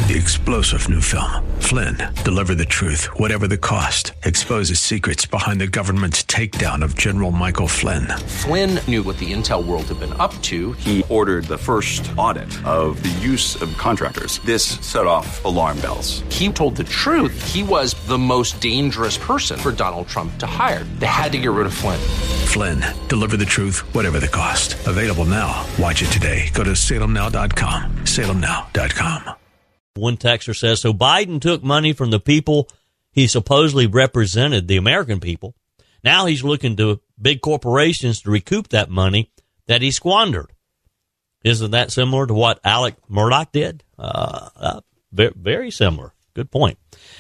the explosive new film, Flynn, Deliver the Truth, Whatever the Cost, exposes secrets behind the government's takedown of General Michael Flynn. Flynn knew what the intel world had been up to. He ordered the first audit of the use of contractors. This set off alarm bells. He told the truth. He was the most dangerous person for Donald Trump to hire. They had to get rid of Flynn. Flynn, Deliver the Truth, Whatever the Cost. Available now. Watch it today. Go to salemnow.com. salemnow.com. One texter says, so Biden took money from the people he supposedly represented, the American people. Now he's looking to big corporations to recoup that money that he squandered. Isn't that similar to what Alec Murdoch did? Very similar. Good point.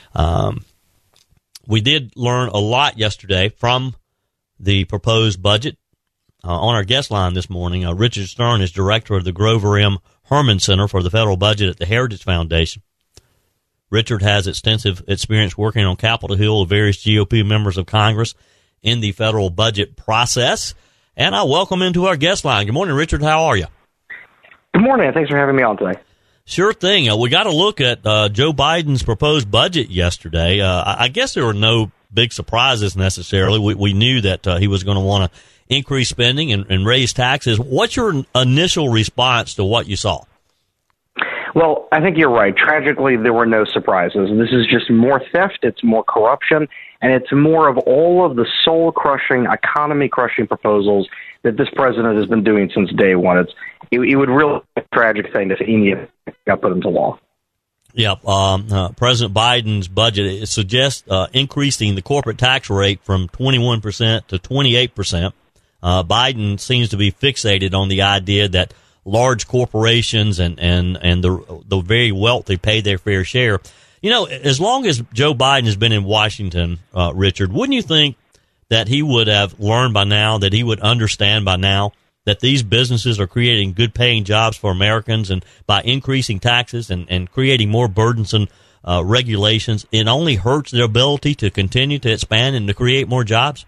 We did learn a lot yesterday from the proposed budget. On our guest line this morning, Richard Stern is director of the Grover M. Herman Center for the Federal Budget at the Heritage Foundation. Richard has extensive experience working on Capitol Hill with various GOP members of Congress in the federal budget process. And I welcome him to our guest line. Good morning, Richard. How are you? Good morning. Thanks for having me on today. Sure thing. We got to look at Joe Biden's proposed budget yesterday. I guess there were no big surprises necessarily. We knew that he was going to want to increase spending and raise taxes. What's your initial response to what you saw? Well, I think you're right. Tragically, there were no surprises. This is just more theft, it's more corruption, and it's more of all of the soul-crushing, economy-crushing proposals that this president has been doing since day one. It would really be a tragic thing if any of it got put into law. Yep. President Biden's budget, it suggests increasing the corporate tax rate from 21% to 28%. Biden seems to be fixated on the idea that large corporations and the very wealthy pay their fair share. You know, as long as Joe Biden has been in Washington, Richard, wouldn't you think that he would have learned by now, that he would understand by now that these businesses are creating good paying jobs for Americans, and by increasing taxes and creating more burdensome regulations, it only hurts their ability to continue to expand and to create more jobs?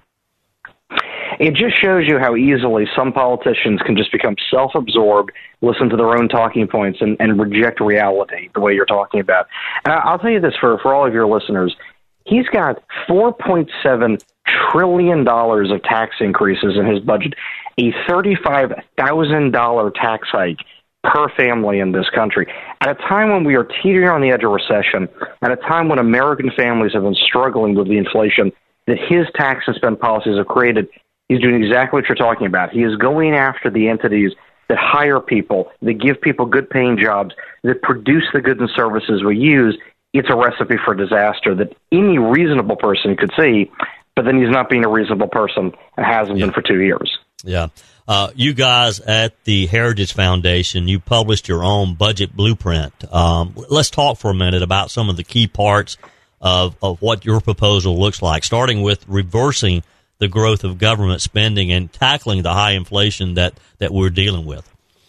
It just shows you how easily some politicians can just become self-absorbed, listen to their own talking points, and reject reality the way you're talking about. And I'll tell you this for all of your listeners. He's got $4.7 trillion of tax increases in his budget, a $35,000 tax hike per family in this country. At a time when we are teetering on the edge of recession, at a time when American families have been struggling with the inflation that his tax and spend policies have created, he's doing exactly what you're talking about. He is going after the entities that hire people, that give people good-paying jobs, that produce the goods and services we use. It's a recipe for disaster that any reasonable person could see, but then he's not being a reasonable person and hasn't been for 2 years. Yeah. You guys at the Heritage Foundation, you published your own budget blueprint. Let's talk for a minute about some of the key parts of what your proposal looks like, starting with reversing the growth of government spending and tackling the high inflation that we're dealing with.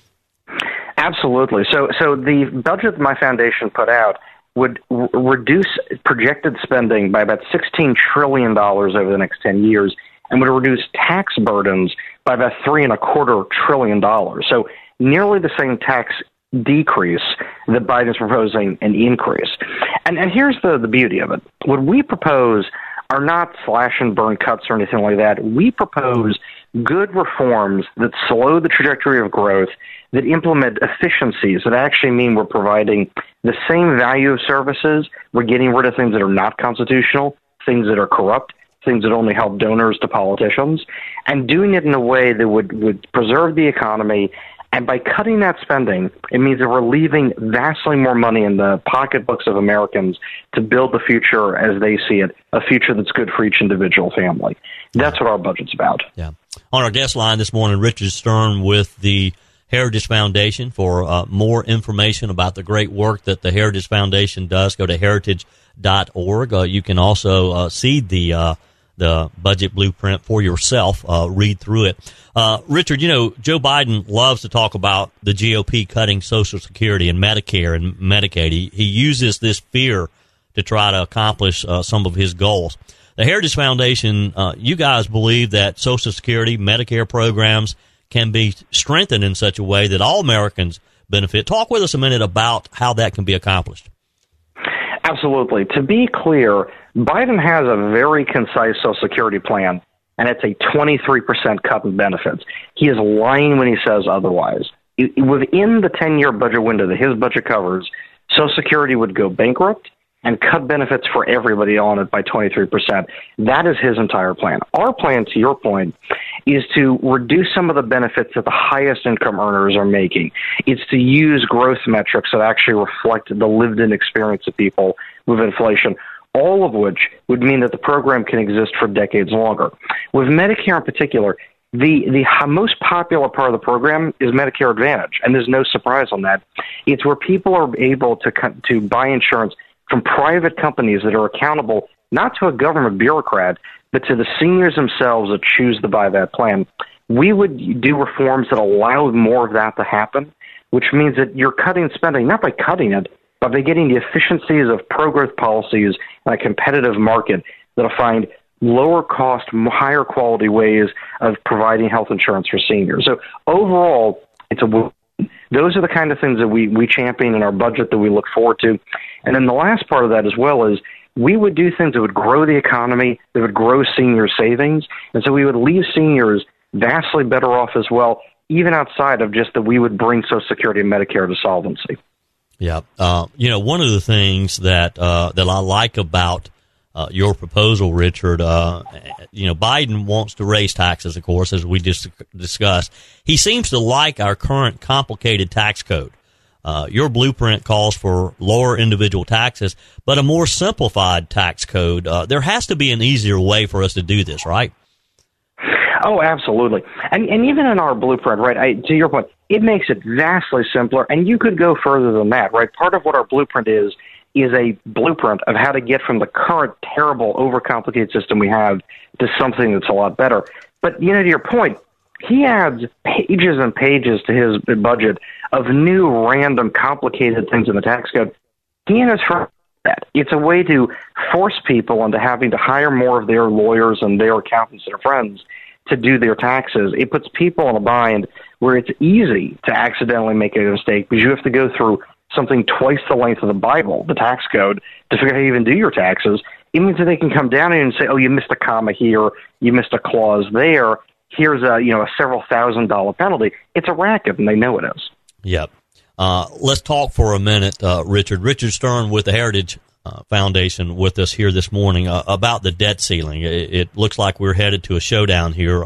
Absolutely. So the budget that my foundation put out would reduce projected spending by about $16 trillion over the next 10 years and would reduce tax burdens by about $3.25 trillion. So nearly the same tax decrease that Biden's proposing an increase. And here's the beauty of it. What we propose are not slash and burn cuts or anything like that. We propose good reforms that slow the trajectory of growth, that implement efficiencies that actually mean we're providing the same value of services. We're getting rid of things that are not constitutional, things that are corrupt, things that only help donors to politicians, and doing it in a way that would preserve the economy. And by cutting that spending, it means that we're leaving vastly more money in the pocketbooks of Americans to build the future as they see it, a future that's good for each individual family. That's what our budget's about. Yeah. On our guest line this morning, Richard Stern with the Heritage Foundation. For more information about the great work that the Heritage Foundation does, go to heritage.org. You can also see the budget blueprint for yourself, read through it. Richard, you know, Joe Biden loves to talk about the GOP cutting Social Security and Medicare and Medicaid. He uses this fear to try to accomplish some of his goals. The Heritage Foundation, you guys believe that Social Security, Medicare programs can be strengthened in such a way that all Americans benefit. Talk with us a minute about how that can be accomplished. Absolutely. To be clear, Biden has a very concise Social Security plan, and it's a 23% cut in benefits. He is lying when he says otherwise. Within the 10-year budget window that his budget covers, Social Security would go bankrupt and cut benefits for everybody on it by 23%. That is his entire plan. Our plan, to your point, is to reduce some of the benefits that the highest income earners are making. It's to use growth metrics that actually reflect the lived-in experience of people with inflation, all of which would mean that the program can exist for decades longer. With Medicare in particular, the most popular part of the program is Medicare Advantage, and there's no surprise on that. It's where people are able to buy insurance from private companies that are accountable not to a government bureaucrat, but to the seniors themselves that choose to buy that plan. We would do reforms that allow more of that to happen, which means that you're cutting spending, not by cutting it, but by getting the efficiencies of pro-growth policies and a competitive market that'll find lower cost, higher quality ways of providing health insurance for seniors. So overall, it's a win. Those are the kind of things that we champion in our budget that we look forward to. And then the last part of that as well is we would do things that would grow the economy, that would grow senior savings. And so we would leave seniors vastly better off as well, even outside of just that we would bring Social Security and Medicare to solvency. Yeah. One of the things that I like about your proposal, Richard, Biden wants to raise taxes, of course, as we just discussed. He seems to like our current complicated tax code. Your blueprint calls for lower individual taxes, but a more simplified tax code. There has to be an easier way for us to do this, right? Oh, absolutely. And even in our blueprint, right, to your point, it makes it vastly simpler, and you could go further than that, right? Part of what our blueprint is a blueprint of how to get from the current terrible, overcomplicated system we have to something that's a lot better. But, to your point, he adds pages and pages to his budget of new, random, complicated things in the tax code. He and his friends that. It's a way to force people into having to hire more of their lawyers and their accountants and their friends to do their taxes. It puts people in a bind where it's easy to accidentally make a mistake because you have to go through something twice the length of the Bible, the tax code, to figure out how you even do your taxes. It means that they can come down and say, oh, you missed a comma here, you missed a clause there, here's a several $1,000 penalty. It's a racket, and they know it is. Yep. Let's talk for a minute, Richard. Richard Stern with the Heritage Foundation with us here this morning about the debt ceiling. It looks like we're headed to a showdown here.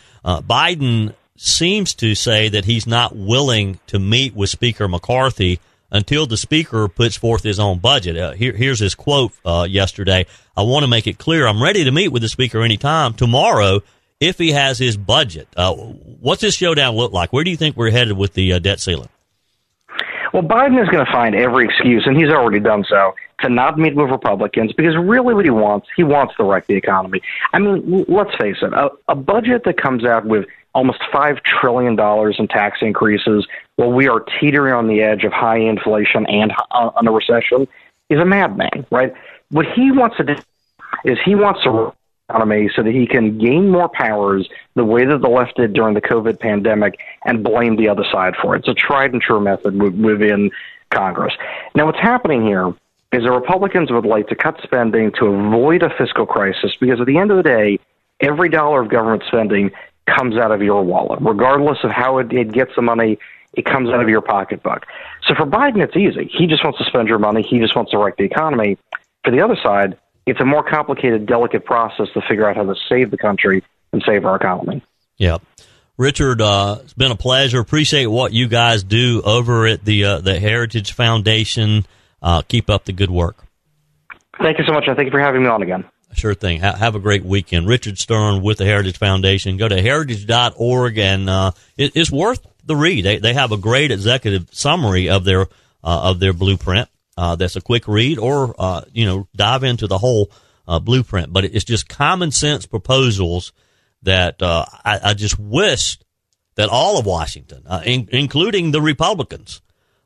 Biden seems to say that he's not willing to meet with Speaker McCarthy until the Speaker puts forth his own budget. Here's his quote yesterday. I want to make it clear I'm ready to meet with the Speaker anytime tomorrow if he has his budget. What's this showdown look like? Where do you think we're headed with the debt ceiling? Well, Biden is going to find every excuse, and he's already done so, to not meet with Republicans because really what he wants to wreck the economy. I mean, let's face it, a budget that comes out with almost $5 trillion in tax increases while we are teetering on the edge of high inflation and on a recession is a madman, right? What he wants to do is he wants to economy so that he can gain more powers the way that the left did during the COVID pandemic and blame the other side for it. It's a tried and true method within Congress. Now, what's happening here is the Republicans would like to cut spending to avoid a fiscal crisis because at the end of the day, every dollar of government spending comes out of your wallet. Regardless of how it gets the money, it comes out of your pocketbook. So for Biden, it's easy. He just wants to spend your money. He just wants to wreck the economy. For the other side, it's a more complicated, delicate process to figure out how to save the country and save our economy. Yeah. Richard, it's been a pleasure. Appreciate what you guys do over at the Heritage Foundation. Keep up the good work. Thank you so much, and thank you for having me on again. Sure thing. Have a great weekend. Richard Stern with the Heritage Foundation. Go to heritage.org, and it's worth the read. They have a great executive summary of their blueprint. That's a quick read, or dive into the whole blueprint. But it's just common sense proposals that I just wish that all of Washington, including the Republicans,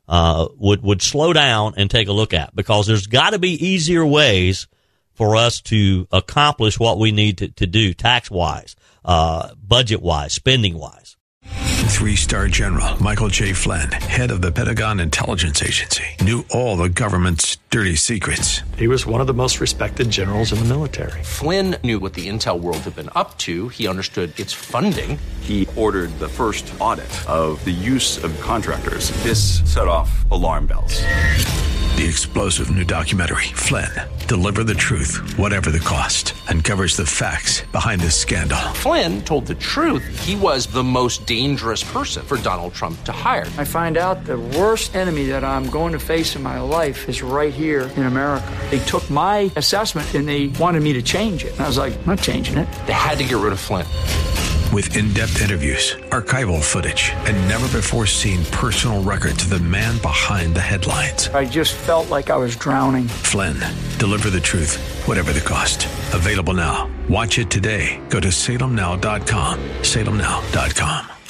would slow down and take a look at, because there's got to be easier ways for us to accomplish what we need to do tax-wise, budget-wise, spending-wise. 3-star general Michael J. Flynn, head of the Pentagon Intelligence Agency, knew all the government's dirty secrets. He was one of the most respected generals in the military. Flynn knew what the intel world had been up to. He understood its funding. He ordered the first audit of the use of contractors. This set off alarm bells. The explosive new documentary, Flynn, Deliver the Truth, Whatever the Cost, uncovers the facts behind this scandal. Flynn told the truth. He was the most dangerous person for Donald Trump to hire. I find out the worst enemy that I'm going to face in my life is right here in America. They took my assessment and they wanted me to change it. And I was like, I'm not changing it. They had to get rid of Flynn. With in-depth interviews, archival footage, and never-before-seen personal records of the man behind the headlines. I just felt like I was drowning. Flynn, Deliver the Truth, Whatever the Cost. Available now. Watch it today. Go to salemnow.com. salemnow.com.